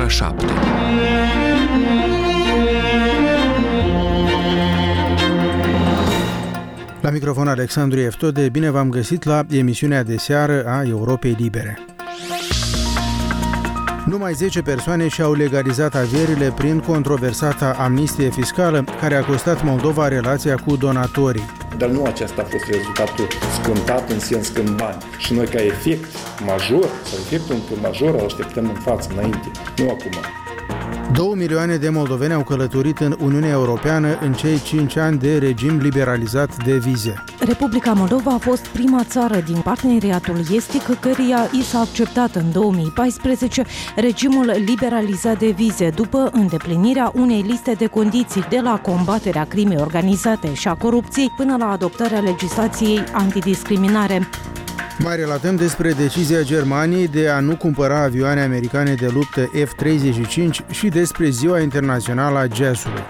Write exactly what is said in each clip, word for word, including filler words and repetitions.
ora șapte. La microfon Alexandru Eftode, bine v-am găsit la emisiunea de seară a Europei Libere. Numai zece persoane și-au legalizat averile prin controversata amnistie fiscală, care a costat Moldova relația cu donatorii. Dar nu acesta a fost rezultatul scontat în sens că în bani. Și noi ca efect major, sau efectul încă major, îl așteptăm în față, înainte, nu acum. Două milioane de moldoveni au călătorit în Uniunea Europeană în cei cinci ani de regim liberalizat de vize. Republica Moldova a fost prima țară din parteneriatul estic căreia i s-a acceptat în două mii paisprezece regimul liberalizat de vize, după îndeplinirea unei liste de condiții, de la combaterea crimei organizate și a corupției până la adoptarea legislației antidiscriminare. Mai relatăm despre decizia Germaniei de a nu cumpăra avioane americane de luptă F treizeci și cinci și despre Ziua Internațională a Jazzului.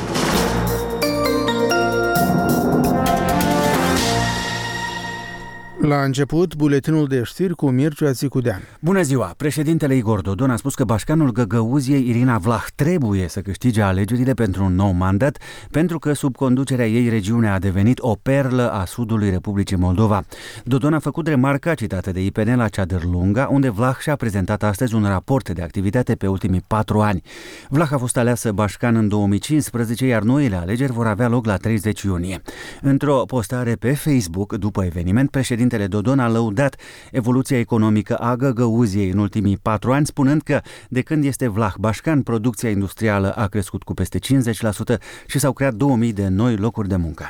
La început, buletinul de știri cu Mircea Țicudean. Bună ziua! Președintele Igor Dodon a spus că bașcanul Găgăuziei Irina Vlah trebuie să câștige alegerile pentru un nou mandat, pentru că sub conducerea ei regiunea a devenit o perlă a sudului Republicii Moldova. Dodon a făcut remarca citată de I P N la Ceadărlunga, unde Vlah și-a prezentat astăzi un raport de activitate pe ultimii patru ani. Vlah a fost aleasă bașcan în două mii cincisprezece, iar noile alegeri vor avea loc la treizeci iunie. Într-o postare pe Facebook, după eveniment, președintele Dodon a lăudat evoluția economică a Găgăuziei în ultimii patru ani, spunând că de când este Vlah bașcan, producția industrială a crescut cu peste cincizeci la sută și s-au creat două mii de noi locuri de muncă.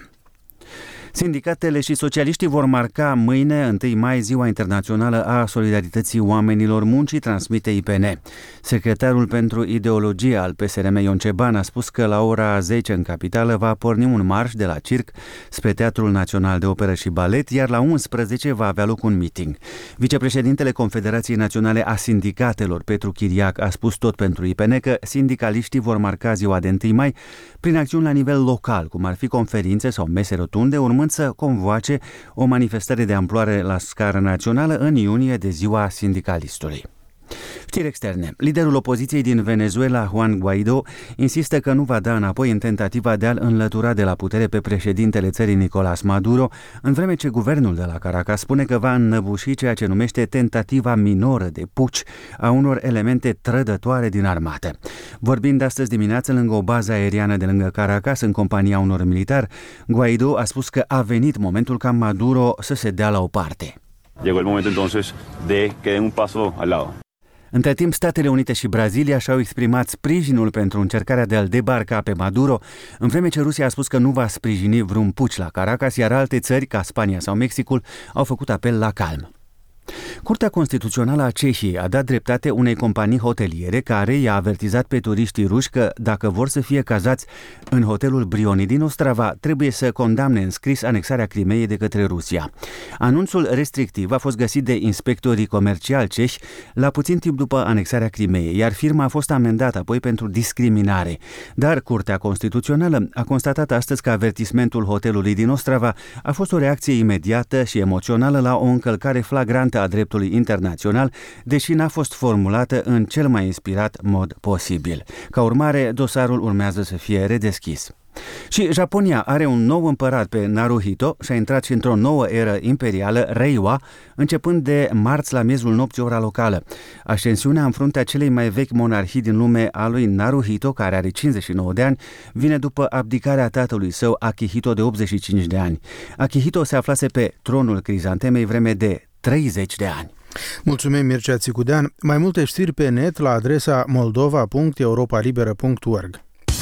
Sindicatele și socialiștii vor marca mâine, întâi mai, Ziua Internațională a Solidarității Oamenilor Muncii, transmite I P N. Secretarul pentru ideologie al P S R M, Ion Ceban, a spus că la ora zece în capitală va porni un marș de la Circ spre Teatrul Național de Operă și Balet, iar la unsprezece va avea loc un meeting. Vicepreședintele Confederației Naționale a Sindicatelor, Petru Chiriac, a spus tot pentru I P N că sindicaliștii vor marca ziua de întâi mai prin acțiuni la nivel local, cum ar fi conferințe sau mese rotunde, urmând să convoace o manifestare de amploare la scară națională în iunie, de Ziua Sindicalistului. Știri externe. Liderul opoziției din Venezuela, Juan Guaido, insistă că nu va da înapoi în tentativa de a-l înlătura de la putere pe președintele țării Nicolás Maduro, în vreme ce guvernul de la Caracas spune că va înnăbuși ceea ce numește tentativa minoră de puci a unor elemente trădătoare din armată. Vorbind astăzi dimineață lângă o bază aeriană de lângă Caracas, în compania unor militari, Guaido a spus că a venit momentul ca Maduro să se dea la o parte. Llegó el momento entonces de que den un paso al lado. Între timp, Statele Unite și Brazilia și-au exprimat sprijinul pentru încercarea de a-l debarca pe Maduro, în vreme ce Rusia a spus că nu va sprijini vreun puci la Caracas, iar alte țări, ca Spania sau Mexicul, au făcut apel la calm. Curtea Constituțională a Cehiei a dat dreptate unei companii hoteliere care i-a avertizat pe turiștii ruși că, dacă vor să fie cazați în hotelul Brioni din Ostrava, trebuie să condamne în scris anexarea Crimeei de către Rusia. Anunțul restrictiv a fost găsit de inspectorii comerciali cehi la puțin timp după anexarea Crimeei, iar firma a fost amendată apoi pentru discriminare. Dar Curtea Constituțională a constatat astăzi că avertismentul hotelului din Ostrava a fost o reacție imediată și emoțională la o încălcare flagrantă a dreptului internațional, deși n-a fost formulată în cel mai inspirat mod posibil. Ca urmare, dosarul urmează să fie redeschis. Și Japonia are un nou împărat pe Naruhito și a intrat și într-o nouă eră imperială, Reiwa, începând de marți la miezul nopții ora locală. Ascensiunea în fruntea celei mai vechi monarhii din lume a lui Naruhito, care are cincizeci și nouă de ani, vine după abdicarea tatălui său, Akihito, de optzeci și cinci de ani. Akihito se aflase pe tronul crizantemei vreme de treizeci de ani. Mulțumim, Mircea Țicudean. Mai multe știri pe net la adresa moldova punct europa liberă punct org.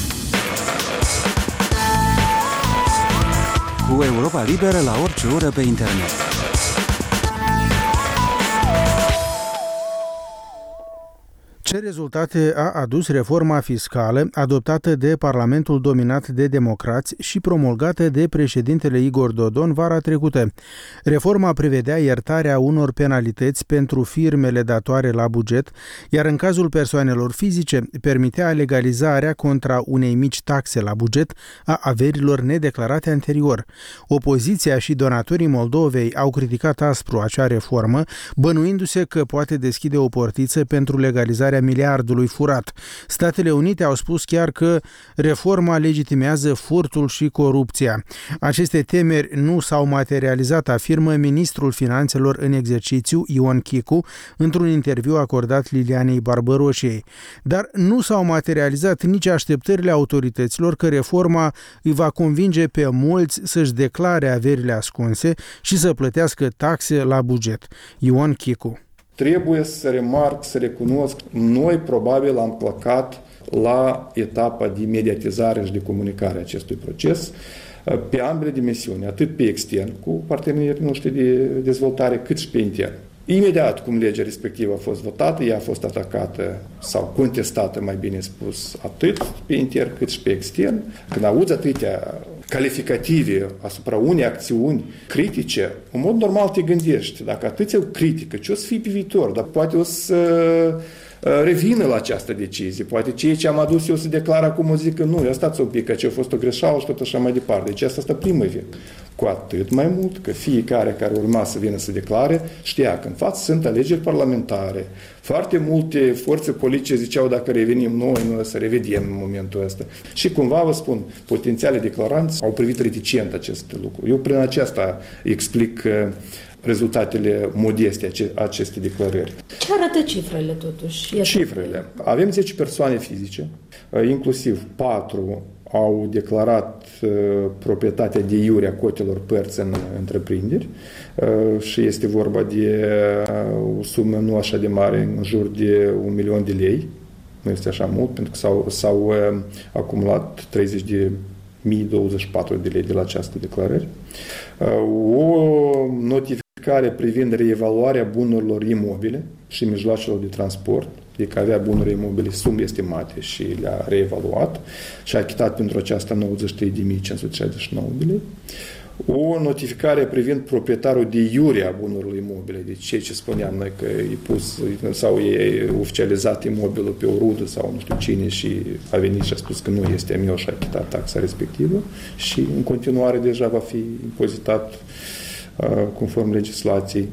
Cu Europa Liberă la orice oră pe internet. Ce rezultate a adus reforma fiscală adoptată de Parlamentul dominat de democrați și promulgată de președintele Igor Dodon vara trecută? Reforma prevedea iertarea unor penalități pentru firmele datoare la buget, iar în cazul persoanelor fizice permitea legalizarea contra unei mici taxe la buget a averilor nedeclarate anterior. Opoziția și donatorii Moldovei au criticat aspru acea reformă, bănuindu-se că poate deschide o portiță pentru legalizarea miliardului furat. Statele Unite au spus chiar că reforma legitimează furtul și corupția. Aceste temeri nu s-au materializat, afirmă ministrul finanțelor în exercițiu, Ion Chicu, într-un interviu acordat Lilianei Barbăroșiei. Dar nu s-au materializat nici așteptările autorităților că reforma îi va convinge pe mulți să-și declare averile ascunse și să plătească taxe la buget. Ion Chicu. Trebuie să remarc, să recunosc, noi probabil am plecat la etapa de mediatizare și de comunicare a acestui proces pe ambele dimensiuni, atât pe extern, cu partenerii noștri de dezvoltare, cât și pe intern. Imediat cum legea respectivă a fost votată, ea a fost atacată sau contestată, mai bine spus, atât pe intern cât și pe extern. Când auzi atâtea calificative asupra unei acțiuni critice, în mod normal te gândești, dacă atâția critică, ce o să fie pe viitor? Dar poate o să revină la această decizie. Poate cei ce am adus eu să declar acum o zic că nu, stați un pic, că ce a fost o greșeală și tot așa mai departe. Deci asta este primul efect. Cu atât mai mult că fiecare care urma să vină să declare știa că în față sunt alegeri parlamentare. Foarte multe forțe politice ziceau dacă revenim noi, noi să revedem în momentul ăsta. Și cumva, vă spun, potențiale declaranți au privit reticent acest lucru. Eu prin aceasta explic rezultatele modeste acestei declarări. Ce arată cifrele totuși? Cifrele. Avem zece persoane fizice, inclusiv patru au declarat uh, proprietatea de iure a cotelor părți în întreprinderi uh, și este vorba de uh, o sumă nu așa de mare, în jur de un milion de lei. Nu este așa mult, pentru că s-au, s-au uh, acumulat treizeci de mii douăzeci și patru de lei de la această declarări. Uh, o notificare privind reevaluarea bunurilor imobile și mijloacelor de transport, adică avea bunuri imobile sume estimate și le-a reevaluat și a achitat pentru aceasta nouăzeci și trei de mii cinci sute șaizeci și nouă de lei. O notificare privind proprietarul de iure a bunurilor imobile, deci ceea ce spuneam noi că e pus sau e oficializat imobilul pe o rudă sau nu știu cine și a venit și a spus că nu este a meu și a achitat taxa respectivă și în continuare deja va fi impozitat uh, conform legislației.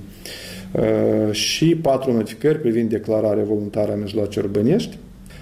Uh, și patru notificări privind declararea voluntară a mijloacelor bănești,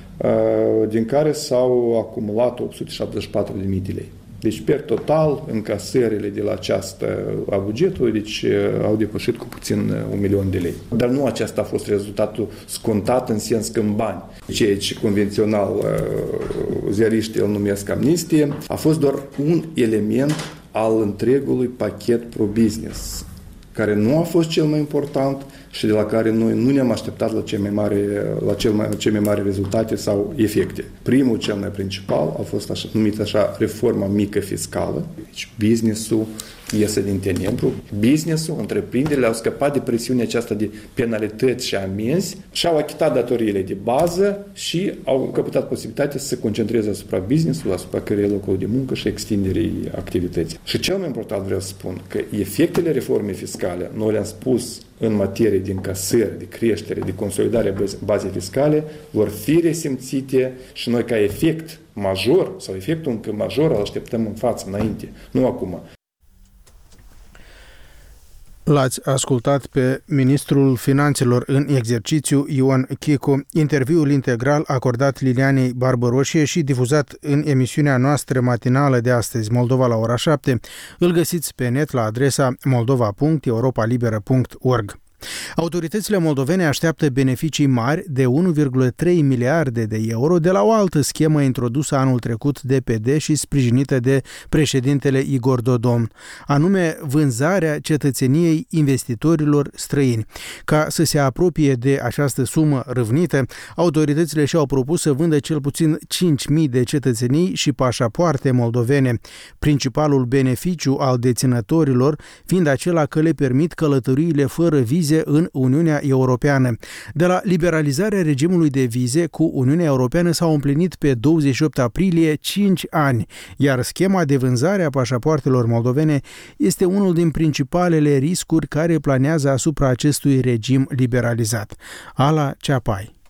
uh, din care s-au acumulat opt sute șaptezeci și patru de mii de lei. Deci, per total, încasările de la această a bugetului, deci, uh, au depășit cu puțin uh, un milion de lei. Dar nu acesta a fost rezultatul scontat în sens că în bani. Ceea ce convențional uh, ziariștii îl numesc amnistie, a fost doar un element al întregului pachet pro-business, care nu a fost cel mai important și de la care noi nu ne-am așteptat la, cel mai mare, la cel mai, cel mai mari rezultate sau efecte. Primul, cel mai principal, a fost așa, numit așa reforma mică fiscală. Deci business-ul iese din tenebru. Business-ul, întreprinderile au scăpat de presiunea aceasta de penalități și amenzi și au achitat datoriile de bază și au căpătat posibilitatea să se concentreze asupra business-ului, asupra creării locului de muncă și extinderii activității. Și cel mai important vreau să spun că efectele reformei fiscale, noi le-am spus în materie de încasări, de creștere, de consolidare a bazei fiscale, vor fi resimțite și noi ca efect major sau efectul încă major îl așteptăm în față, înainte, nu acum. L-ați ascultat pe ministrul finanțelor în exercițiu, Ion Chicu, interviul integral acordat Lilianei Barbăroșie și difuzat în emisiunea noastră matinală de astăzi, Moldova la ora șapte. Îl găsiți pe net la adresa moldova punct europa liberă punct org. Autoritățile moldovene așteaptă beneficii mari de unu virgulă trei miliarde de euro de la o altă schemă introdusă anul trecut de P D și sprijinită de președintele Igor Dodon, anume vânzarea cetățeniei investitorilor străini. Ca să se apropie de această sumă râvnită, autoritățile și-au propus să vândă cel puțin cinci mii de cetățenii și pașapoarte moldovene, principalul beneficiu al deținătorilor fiind acela că le permit călătoriile fără vize în Uniunea Europeană. De la liberalizarea regimului de vize cu Uniunea Europeană s-au împlinit pe douăzeci și opt aprilie cinci ani, iar schema de vânzare a pașapoartelor moldovene este unul din principalele riscuri care planează asupra acestui regim liberalizat. Ala Ceapai.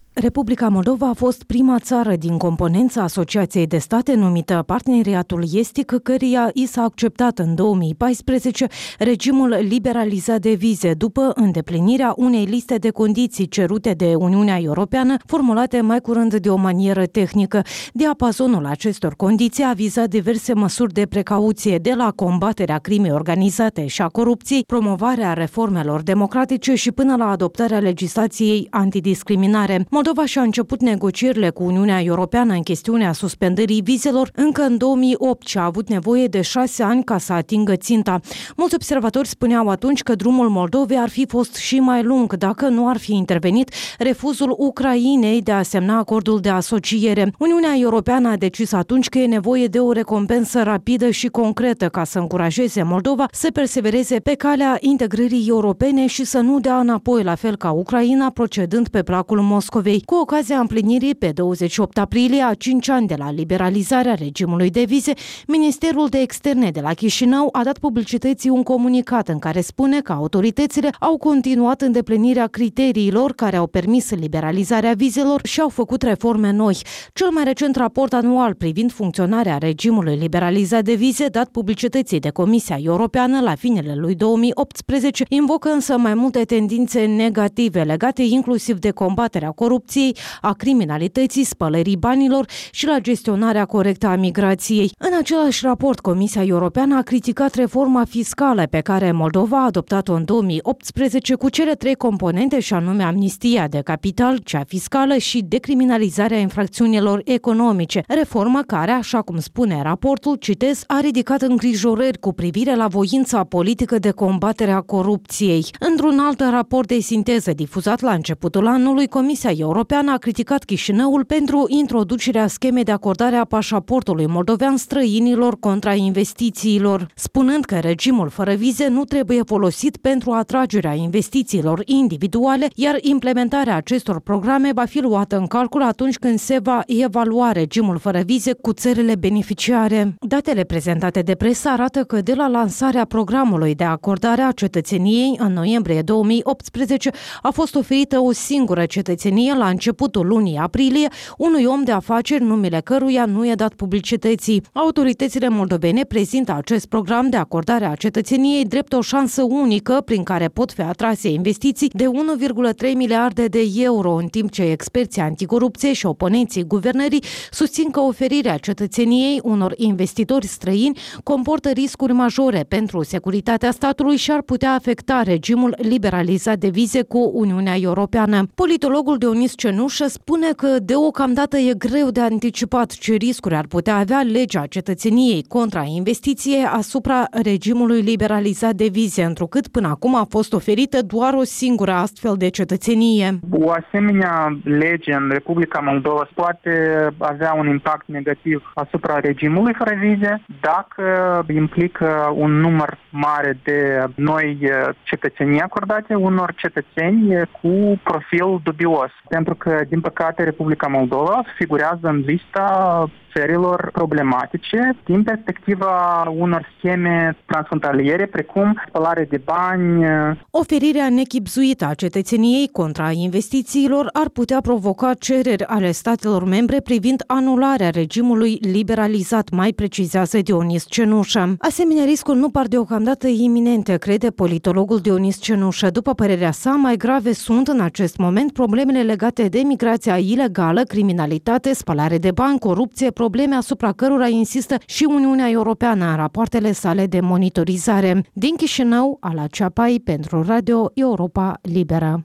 Republica Moldova a fost prima țară din componența Asociației de State numită Parteneriatul Estic, căreia i s-a acceptat în două mii paisprezece regimul liberalizat de vize după îndeplinirea unei liste de condiții cerute de Uniunea Europeană, formulate mai curând de o manieră tehnică. Diapazonul acestor condiții a vizat diverse măsuri de precauție, de la combaterea crimei organizate și a corupției, promovarea reformelor democratice și până la adoptarea legislației antidiscriminare. Moldova și-a început negocierile cu Uniunea Europeană în chestiunea suspendării vizelor încă în două mii opt și a avut nevoie de șase ani ca să atingă ținta. Mulți observatori spuneau atunci că drumul Moldovei ar fi fost și mai lung dacă nu ar fi intervenit refuzul Ucrainei de a semna acordul de asociere. Uniunea Europeană a decis atunci că e nevoie de o recompensă rapidă și concretă ca să încurajeze Moldova să persevereze pe calea integrării europene și să nu dea înapoi, la fel ca Ucraina, procedând pe placul Moscovei. Cu ocazia împlinirii pe douăzeci și opt aprilie a cinci ani de la liberalizarea regimului de vize, Ministerul de Externe de la Chișinău a dat publicității un comunicat în care spune că autoritățile au continuat îndeplinirea criteriilor care au permis liberalizarea vizelor și au făcut reforme noi. Cel mai recent raport anual privind funcționarea regimului liberalizat de vize, dat publicității de Comisia Europeană la finele lui două mii optsprezece, invocă însă mai multe tendințe negative legate inclusiv de combaterea corupției, a criminalității, spălării banilor și la gestionarea corectă a migrației. În același raport, Comisia Europeană a criticat reforma fiscală pe care Moldova a adoptat-o în două mii optsprezece cu cele trei componente, și anume amnistia de capital, cea fiscală și decriminalizarea infracțiunilor economice. Reformă care, așa cum spune raportul, citez, a ridicat îngrijorări cu privire la voința politică de combatere a corupției. Într-un alt raport de sinteză difuzat la începutul anului, Comisia Europeană a criticat Chișinăul pentru introducerea schemei de acordare a pașaportului moldovean străinilor contra investițiilor, spunând că regimul fără vize nu trebuie folosit pentru atragerea investițiilor individuale, iar implementarea acestor programe va fi luată în calcul atunci când se va evalua regimul fără vize cu țările beneficiare. Datele prezentate de presă arată că de la lansarea programului de acordare a cetățeniei în noiembrie două mii optsprezece a fost oferită o singură cetățenie la începutul lunii aprilie unui om de afaceri numele căruia nu e dat publicității. Autoritățile moldovene prezintă acest program de acordare a cetățeniei drept o șansă unică prin care pot fi atrase investiții de unu virgulă trei miliarde de euro, în timp ce experții anticorupție și oponenții guvernării susțin că oferirea cetățeniei unor investitori străini comportă riscuri majore pentru securitatea statului și ar putea afecta regimul liberalizat de vize cu Uniunea Europeană. Politologul Dionis Cenușă spune că deocamdată e greu de anticipat ce riscuri ar putea avea legea cetățeniei contra investiție asupra regimului liberalizat de vize, întrucât până acum a fost oferită doar o singură astfel de cetățenie. O asemenea lege în Republica Moldova poate avea un impact negativ asupra regimului fără vize dacă implică un număr mare de noi cetățenii acordate unor cetățeni cu profil dubios. Pentru că, din păcate, Republica Moldova figurează în lista țărilor problematice din perspectiva unor scheme transfrontaliere, precum spălare de bani. Oferirea nechibzuită a cetățeniei contra investițiilor ar putea provoca cereri ale statelor membre privind anularea regimului liberalizat, mai precizează Dionis Cenușă. Asemenea, riscul nu par deocamdată iminente, crede politologul Dionis Cenușă. După părerea sa, mai grave sunt în acest moment problemele legate de migrația ilegală, criminalitate, spălare de bani, corupție, probleme asupra cărora insistă și Uniunea Europeană în rapoartele sale de monitorizare. Din Chișinău, Ala Ceapai pentru Radio Europa Liberă.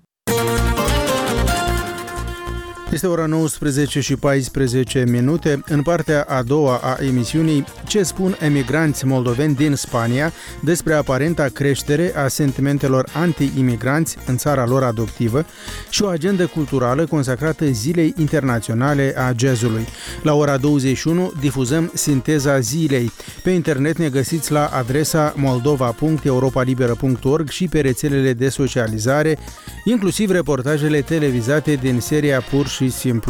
Este ora nouăsprezece și paisprezece minute. În partea a doua a emisiunii, ce spun emigranți moldoveni din Spania despre aparenta creștere a sentimentelor anti-imigranți în țara lor adoptivă și o agendă culturală consacrată Zilei Internaționale a Jazzului. La ora douăzeci și unu difuzăm Sinteza Zilei. Pe internet ne găsiți la adresa moldova punct europa liberă punct org și pe rețelele de socializare, inclusiv reportajele televizate din seria Pur și Simplu.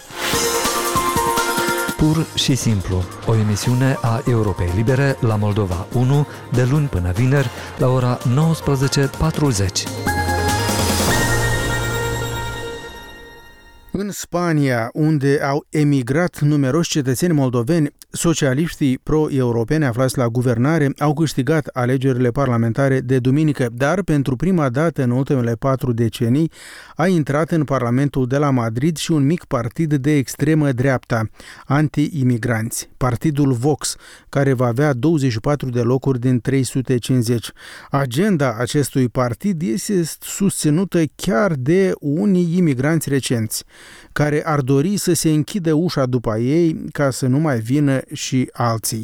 Pur și Simplu, o emisiune a Europei Libere la Moldova unu, de luni până vineri, la ora nouăsprezece patruzeci. În Spania, unde au emigrat numeroși cetățeni moldoveni, socialiștii pro-europeni aflați la guvernare au câștigat alegerile parlamentare de duminică, dar pentru prima dată în ultimele patru decenii a intrat în Parlamentul de la Madrid și un mic partid de extremă dreapta, anti-imigranți, Partidul Vox, care va avea douăzeci și patru de locuri din trei sute cincizeci. Agenda acestui partid este susținută chiar de unii imigranți recenți, care ar dori să se închidă ușa după ei ca să nu mai vină și alții.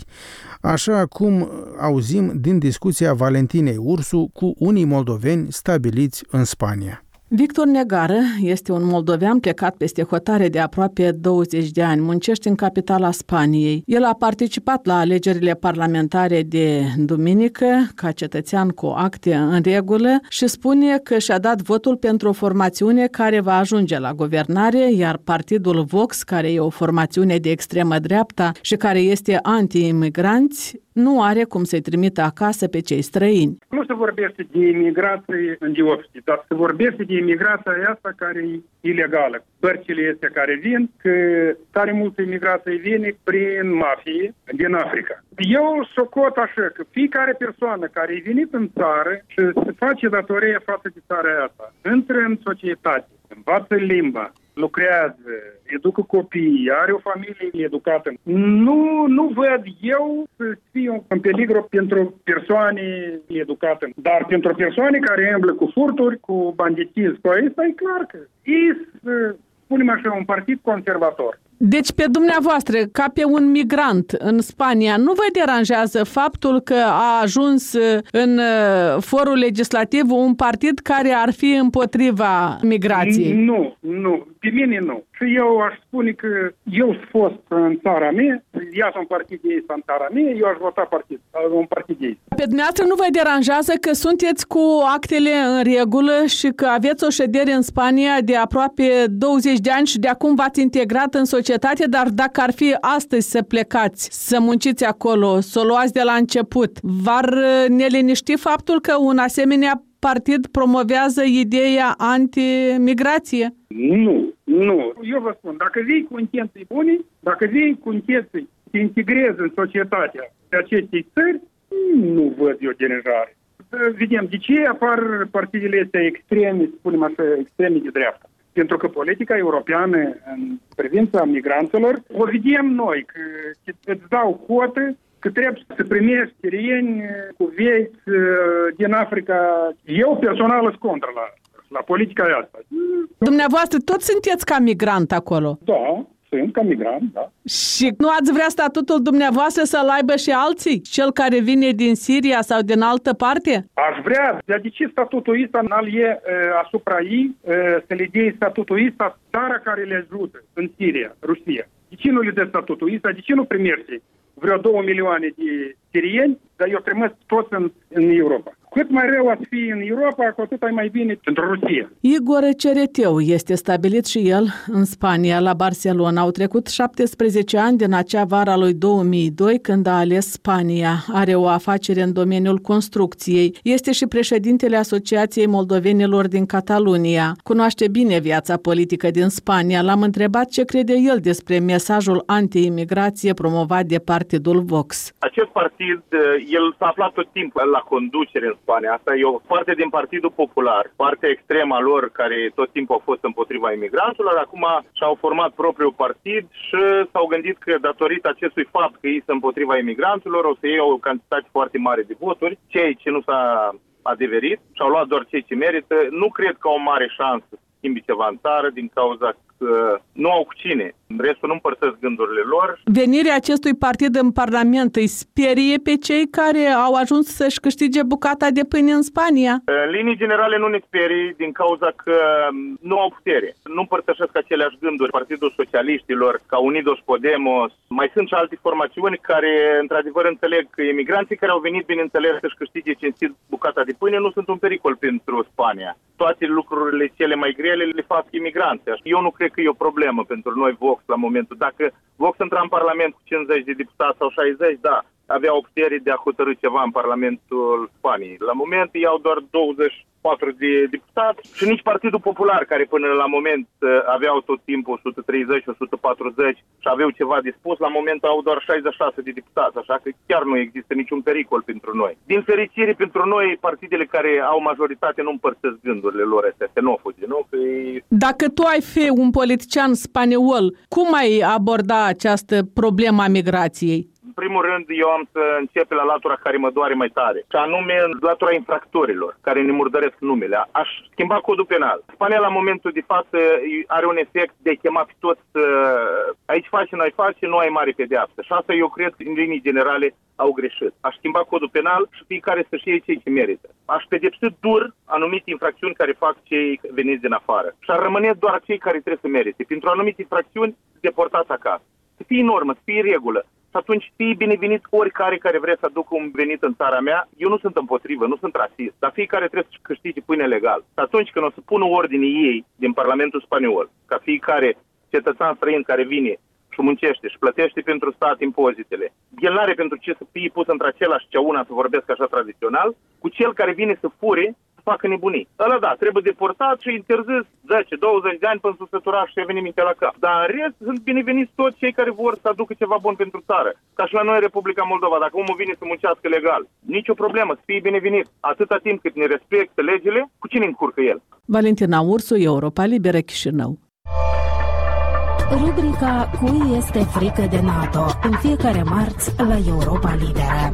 Așa cum auzim din discuția Valentinei Ursu cu unii moldoveni stabiliți în Spania. Victor Negară este un moldovean plecat peste hotare de aproape douăzeci de ani. Muncește în capitala Spaniei. El a participat la alegerile parlamentare de duminică ca cetățean cu acte în regulă și spune că și-a dat votul pentru o formațiune care va ajunge la guvernare, iar Partidul Vox, care e o formațiune de extremă dreapta și care este anti-imigranți, nu are cum să-i trimită acasă pe cei străini. Nu se vorbește de imigrație în diopștii, dar se vorbește de imigrația asta care e ilegală. Bărcile astea care vin, că tare multă imigrație vine prin mafie din Africa. Eu socot așa că fiecare persoană care e venit în țară și se face datoria față de țara asta, intră în societate, învață limba, lucrează, educă copiii, are o familie educată. Nu, nu văd eu să fiu un pericol pentru persoane educate. Dar pentru persoane care umblă cu furturi, cu banditism, cu asta e clar că e, spunem așa, un partid conservator. Deci pe dumneavoastră, ca pe un migrant în Spania, nu vă deranjează faptul că a ajuns în forul legislativ un partid care ar fi împotriva migrației? Nu, nu. Pe mine nu. Și eu aș spune că eu sunt fost în țara mea, ea sunt partid de ei în țara mea, eu aș vota partid, un partid de ei. Pe dumneavoastră nu vă deranjează că sunteți cu actele în regulă și că aveți o ședere în Spania de aproape douăzeci de ani și de acum v-ați integrat în societate, dar dacă ar fi astăzi să plecați, să munciți acolo, să o luați de la început, v-ar neliniști faptul că un asemenea partid promovează ideea anti-migrație? Nu, nu. Eu vă spun, dacă vii cu intenții bune, dacă vii cu intenții să te integrezi în societatea de acestei țări, nu văd eu deranjare. Vedem de ce apar partidele astea extreme, spunem așa, extreme de dreapta. Pentru că politica europeană în privința migranților, o vedem noi, că îți dau cotă, că trebuie să primești sirieni cu vieți din Africa. Eu personal sunt contra la, la politica asta. Dumneavoastră tot sunteți ca migrant acolo? Da, sunt ca migrant, da. Și nu ați vrea statutul dumneavoastră să-l aibă și alții? Cel care vine din Siria sau din altă parte? Aș vrea, dar de ce statutul ăsta n-al e asupra ei, să le dea statutul ăsta țara care le ajută în Siria, Rusia? De ce nu le dă statutul ăsta? De ce nu primește vreo două milioane de sirieni, dar eu trimis toți în, în Europa? Cât mai rău ați fi în Europa, cu atât ai mai bine pentru Rusia. Igor Cereteu este stabilit și el în Spania, la Barcelona. Au trecut șaptesprezece ani din acea vara lui două mii doi, când a ales Spania. Are o afacere în domeniul construcției. Este și președintele Asociației Moldovenilor din Catalunia. Cunoaște bine viața politică din Spania. L-am întrebat ce crede el despre mesajul anti-imigrație promovat de Partidul Vox. Acest partid, el s-a aflat tot timpul la conducere în Spania. Asta e o parte din Partidul Popular, partea extremă a lor care tot timpul au fost împotriva imigranților. Acum și-au format propriul partid și s-au gândit că datorită acestui fapt că ei sunt împotriva imigranților o să iei o cantitate foarte mare de voturi, ceea ce nu s-a adeverit și au luat doar cei ce merită. Nu cred că au o mare șansă să schimbi ceva în țară din cauza că nu au cu cine. Restul nu împărțesc gândurile lor. Venirea acestui partid în Parlament îi sperie pe cei care au ajuns să-și câștige bucata de pâine în Spania? În linii generale nu ne sperie din cauza că nu au putere. Nu împărtășesc aceleași gânduri. Partidul Socialiștilor, ca Unidos Podemos, mai sunt și alte formațiuni care într-adevăr înțeleg că emigranții care au venit, bineînțeles, să-și câștige cinstit bucata de pâine nu sunt un pericol pentru Spania. Toate lucrurile cele mai grele le fac imigranții. Eu nu cred că e o problemă pentru noi Vox la momentul. Dacă Vox intra în Parlament cu cincizeci de deputați sau șaizeci, da, avea o putere de a hotărâ ceva în Parlamentul Spaniei. La moment ei au doar douăzeci și patru de deputați și nici Partidul Popular, care până la moment aveau tot timpul o sută treizeci - o sută patruzeci și aveau ceva de spus, la moment au doar șaizeci și șase de deputați, așa că chiar nu există niciun pericol pentru noi. Din fericire pentru noi, partidele care au majoritate nu împărțesc gândurile lor astea xenofobe, nu? Că e... Dacă tu ai fi un politician spaniol, cum ai aborda această problemă a migrației? În primul rând, eu am să încep la latura care mă doare mai tare, și anume latura infractorilor, care ne murdăresc numele. Aș schimba codul penal. Spania, la momentul de față, are un efect de a chema pe toți, aici face, noi face, nu ai mare pedeapsă. Și asta, eu cred, în linii generale, au greșit. Aș schimba codul penal și fiecare să-și iei cei ce merită. Aș pedepsi dur anumite infracțiuni care fac cei veniți din afară. Și ar rămâne doar cei care trebuie să merite. Pentru anumite infracțiuni, deportați acasă. Să fie normă, să fie regulă. Și atunci fie binevenit oricare care vrea să aducă un venit în țara mea. Eu nu sunt împotrivă, nu sunt rasist, dar fiecare trebuie să câștige pâine legal. Și atunci când o să pună ordinii ei din Parlamentul Spaniol, ca fiecare cetățean străin care vine și muncește și plătește pentru stat impozitele, el n-are pentru ce să fie pus într-același ceauna, să vorbesc așa tradițional, cu cel care vine să fure, facă nebunii. Ăla da, trebuie deportat și interzis zece - douăzeci de ani până să sătura și eveniminte la cap. Dar în rest sunt bineveniți toți cei care vor să aducă ceva bun pentru țară. Ca și la noi, Republica Moldova, dacă omul vine să muncească legal, nicio problemă, să fie binevenit. Atâta timp cât ne respectă legile, cu cine încurcă el? Valentina Ursu, Europa Liberă, Chișinău. Rubrica Cui este frică de NATO? În fiecare marți la Europa Liberă.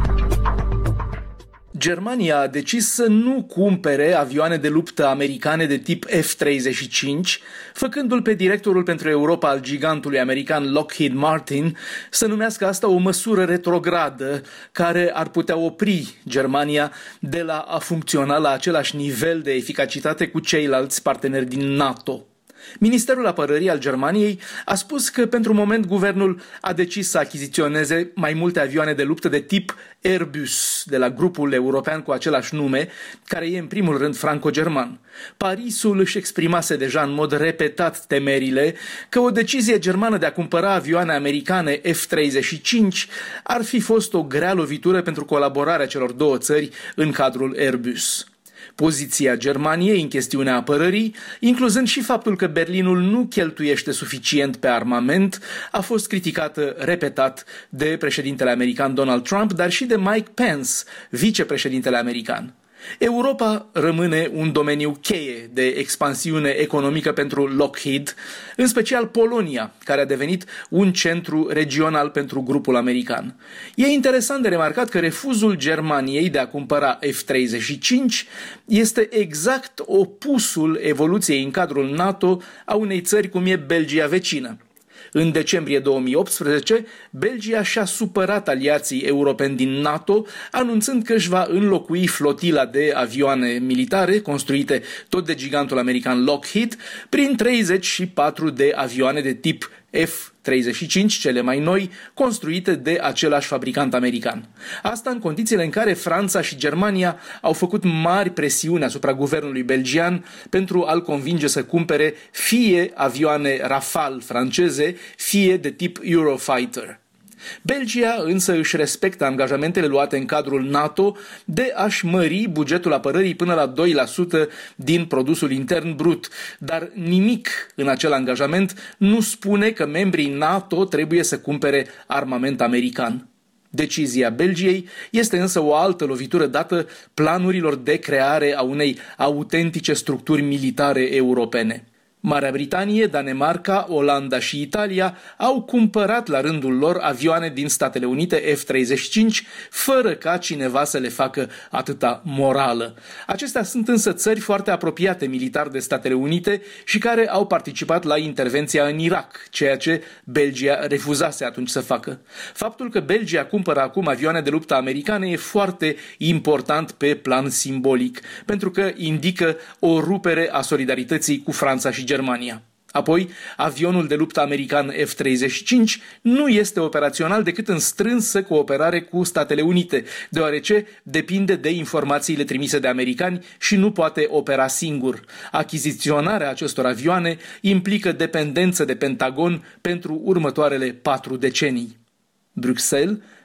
Germania a decis să nu cumpere avioane de luptă americane de tip F treizeci și cinci, făcându-l pe directorul pentru Europa al gigantului american Lockheed Martin să numească asta o măsură retrogradă care ar putea opri Germania de la a funcționa la același nivel de eficacitate cu ceilalți parteneri din NATO. Ministerul Apărării al Germaniei a spus că pentru moment guvernul a decis să achiziționeze mai multe avioane de luptă de tip Airbus de la grupul european cu același nume, care e în primul rând franco-german. Parisul își exprimase deja în mod repetat temerile că o decizie germană de a cumpăra avioane americane F treizeci și cinci ar fi fost o grea lovitură pentru colaborarea celor două țări în cadrul Airbus. Poziția Germaniei în chestiunea apărării, incluzând și faptul că Berlinul nu cheltuiește suficient pe armament, a fost criticată repetat de președintele american Donald Trump, dar și de Mike Pence, vicepreședintele american. Europa rămâne un domeniu cheie de expansiune economică pentru Lockheed, în special Polonia, care a devenit un centru regional pentru grupul american. E interesant de remarcat că refuzul Germaniei de a cumpăra F treizeci și cinci este exact opusul evoluției în cadrul NATO a unei țări cum e Belgia vecină. În decembrie două mii optsprezece, Belgia și-a supărat aliații europeni din NATO, anunțând că își va înlocui flotila de avioane militare, construite tot de gigantul american Lockheed, prin treizeci și patru de avioane de tip F treizeci și cinci, cele mai noi, construite de același fabricant american. Asta în condițiile în care Franța și Germania au făcut mari presiuni asupra guvernului belgian pentru a-l convinge să cumpere fie avioane Rafale franceze, fie de tip Eurofighter. Belgia însă își respectă angajamentele luate în cadrul NATO de a-și mări bugetul apărării până la doi la sută din produsul intern brut, dar nimic în acel angajament nu spune că membrii NATO trebuie să cumpere armament american. Decizia Belgiei este însă o altă lovitură dată planurilor de creare a unei autentice structuri militare europene. Marea Britanie, Danemarca, Olanda și Italia au cumpărat la rândul lor avioane din Statele Unite F treizeci și cinci, fără ca cineva să le facă atâta morală. Acestea sunt însă țări foarte apropiate militar de Statele Unite și care au participat la intervenția în Irak, ceea ce Belgia refuzase atunci să facă. Faptul că Belgia cumpără acum avioane de luptă americane e foarte important pe plan simbolic, pentru că indică o rupere a solidarității cu Franța și Germania. Apoi, avionul de luptă american F treizeci și cinci nu este operațional decât în strânsă cooperare cu Statele Unite, deoarece depinde de informațiile trimise de americani și nu poate opera singur. Achiziționarea acestor avioane implică dependență de Pentagon pentru următoarele patru decenii. Bruxelles,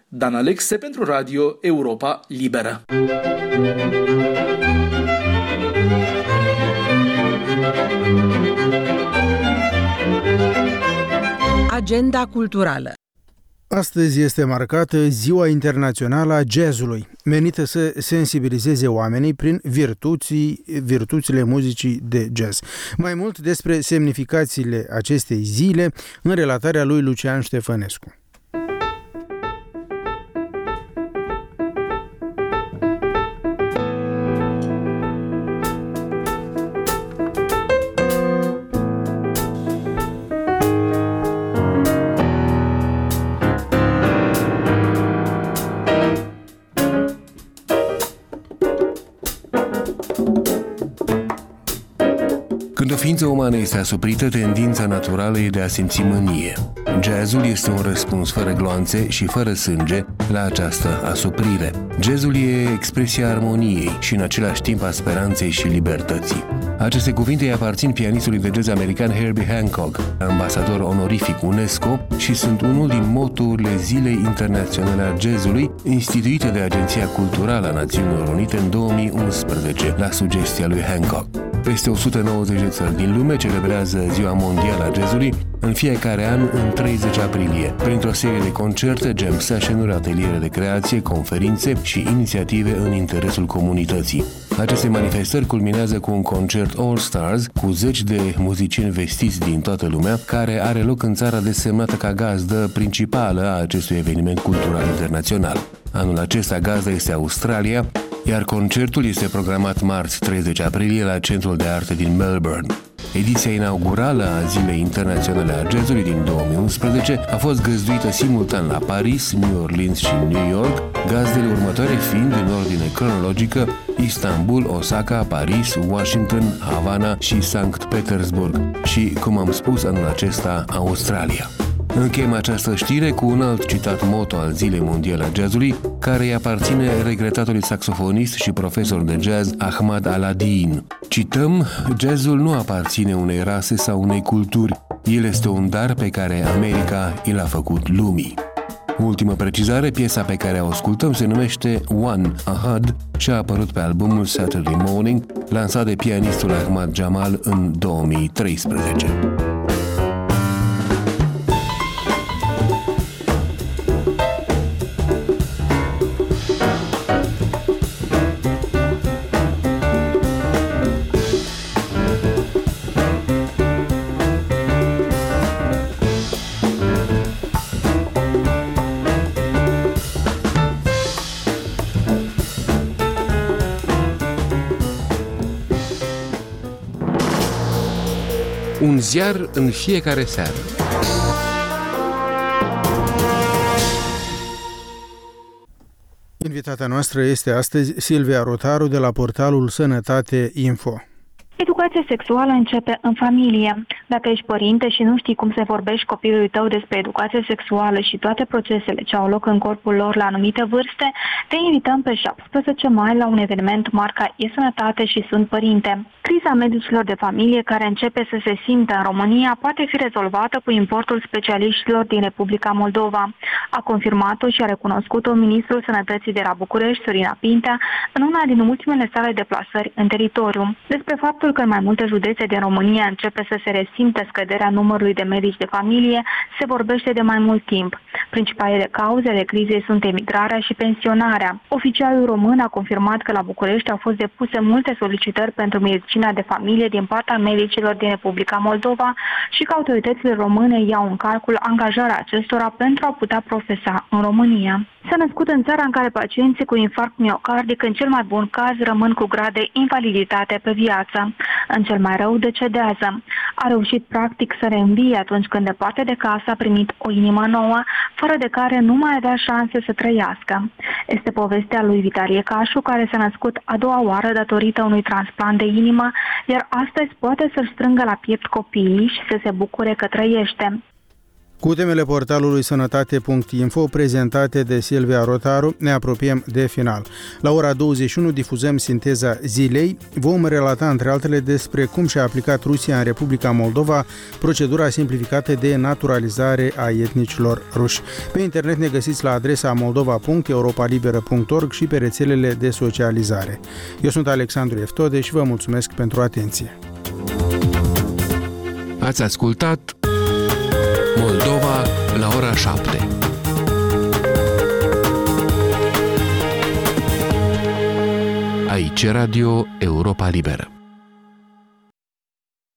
Dan Alexe pentru Radio Europa Liberă. Agenda culturală. Astăzi este marcată Ziua Internațională a Jazzului, menită să sensibilizeze oamenii prin virtuții, virtuțile muzicii de jazz. Mai mult despre semnificațiile acestei zile în relatarea lui Lucian Ștefănescu. Când o ființă umană este asuprită, tendința naturală e de a simți mânie. Jazzul este un răspuns fără gloanțe și fără sânge la această asuprire. Jazzul e expresia armoniei și în același timp a speranței și libertății. Aceste cuvinte îi aparțin pianistului de jazz american Herbie Hancock, ambasador onorific UNESCO, și sunt unul din moturile Zilei Internaționale a Jazzului, instituite de Agenția Culturală a Națiunilor Unite în două mii unsprezece, la sugestia lui Hancock. Peste o sută nouăzeci de țări din lume celebrează Ziua Mondială a Jazzului în fiecare an în treizeci aprilie, printr-o serie de concerte, jam session-uri, ateliere de creație, conferințe și inițiative în interesul comunității. Aceste manifestări culminează cu un concert All Stars cu zeci de muzicieni vestiți din toată lumea, care are loc în țara desemnată ca gazdă principală a acestui eveniment cultural internațional. Anul acesta gazda este Australia, iar concertul este programat marți treizeci aprilie la Centrul de Arte din Melbourne. Ediția inaugurală a Zilei Internaționale a Jazzului din două mii unsprezece a fost găzduită simultan la Paris, New Orleans și New York, gazdele următoare fiind în ordine cronologică Istanbul, Osaka, Paris, Washington, Havana și Sankt Petersburg și, cum am spus, anul acesta Australia. Încheiem această știre cu un alt citat moto al Zilei Mondiale a Jazzului, care îi aparține regretatului saxofonist și profesor de jazz Ahmad Aladin. Cităm: jazzul nu aparține unei rase sau unei culturi. El este un dar pe care America i l-a făcut lumii. Ultimă precizare, piesa pe care o ascultăm se numește One Ahad și a apărut pe albumul Saturday Morning, lansat de pianistul Ahmad Jamal în două mii treisprezece. Un ziar în fiecare seară. Invitata noastră este astăzi Silvia Rotaru de la portalul Sănătate Info. Educația sexuală începe în familie. Dacă ești părinte și nu știi cum să vorbești copilului tău despre educație sexuală și toate procesele ce au loc în corpul lor la anumite vârste, te invităm pe șaptesprezece mai la un eveniment marca E-Sănătate și Sunt Părinte. Criza medicilor de familie care începe să se simtă în România poate fi rezolvată cu importul specialiștilor din Republica Moldova. A confirmat-o și a recunoscut-o ministrul Sănătății de la București, Sorina Pintea, în una din ultimele sale deplasări în teritoriu. Despre faptul că în mai multe județe din România începe să se resimte scăderea numărului de medici de familie se vorbește de mai mult timp. Principalele cauze ale crizei sunt emigrarea și pensionarea. Oficialul român a confirmat că la București au fost depuse multe solicitări pentru medicina de familie din partea medicilor din Republica Moldova și că autoritățile române iau în calcul angajarea acestora pentru a putea profesa în România. S-a născut în țara în care pacienții cu infarct miocardic în cel mai bun caz rămân cu grad de invaliditate pe viață. În cel mai rău decedează. A reușit practic să reînvie atunci când departe de casă a primit o inimă nouă, fără de care nu mai avea șanse să trăiască. Este povestea lui Vitalie Cașu, care s-a născut a doua oară datorită unui transplant de inimă, iar astăzi poate să-și strângă la piept copiii și să se bucure că trăiește. Cu temele portalului sănătate punct info prezentate de Silvia Rotaru, ne apropiem de final. La ora douăzeci și unu difuzăm sinteza zilei. Vom relata între altele despre cum și-a aplicat Rusia în Republica Moldova procedura simplificată de naturalizare a etnicilor ruși. Pe internet ne găsiți la adresa moldova punct europa liberă punct org și pe rețelele de socializare. Eu sunt Alexandru Eftode și vă mulțumesc pentru atenție. Ați ascultat Moldova la ora șapte. Aici Radio Europa Liberă.